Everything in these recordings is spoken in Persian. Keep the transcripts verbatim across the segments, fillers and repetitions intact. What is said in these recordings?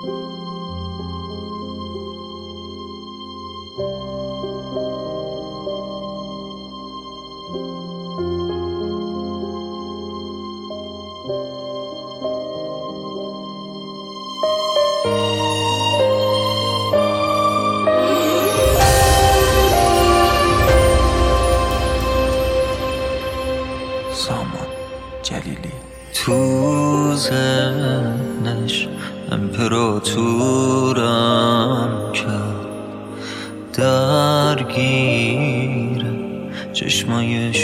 سامان جلیلی تو ذهنش امپراتورم کرد، درگیر چشمای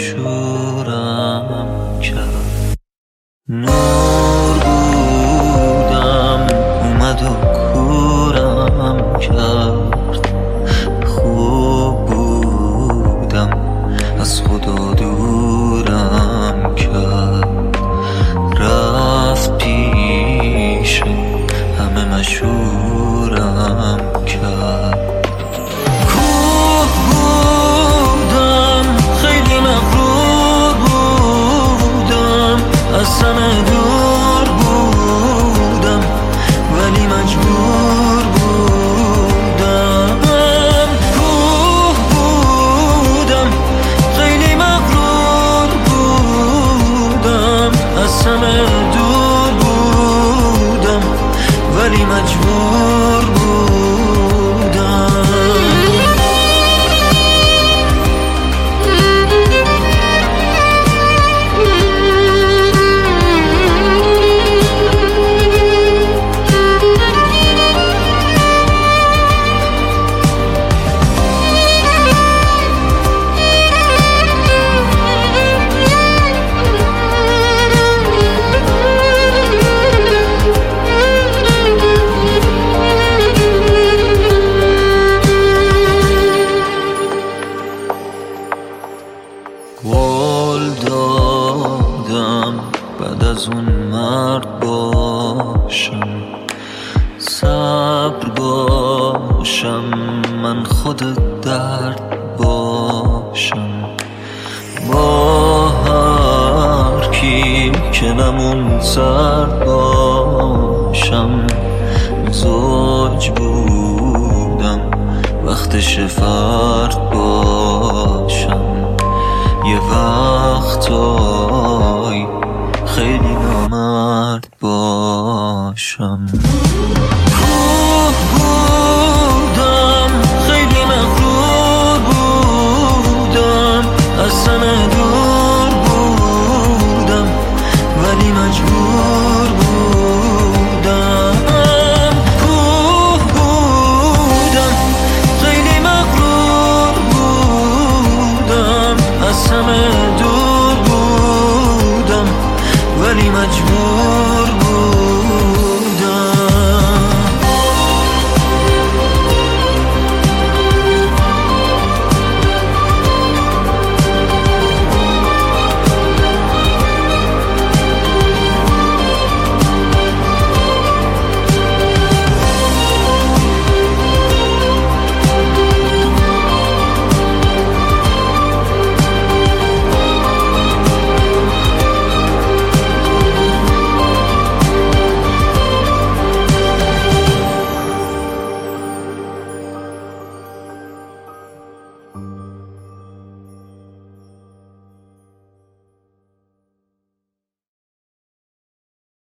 شورم کرد. نور بودم اومد و کورم کرد، خوب بودم از خدا دورم کرد. رفت پیش همه مشهورم کرد. کوه بودم خیلی مغرور بودم، از همه دور بودم ولی مجبور بودم. کوه بودم خیلی مغرور بودم، از همه دور بودم ولی مجبور بودم. قول دادم بعد از اون مرد باشم، صبر باشم، من خود درد باشم. با هر کی که نمون سرد باشم. زوج بودم وقتش فرد باشم. یه وقتا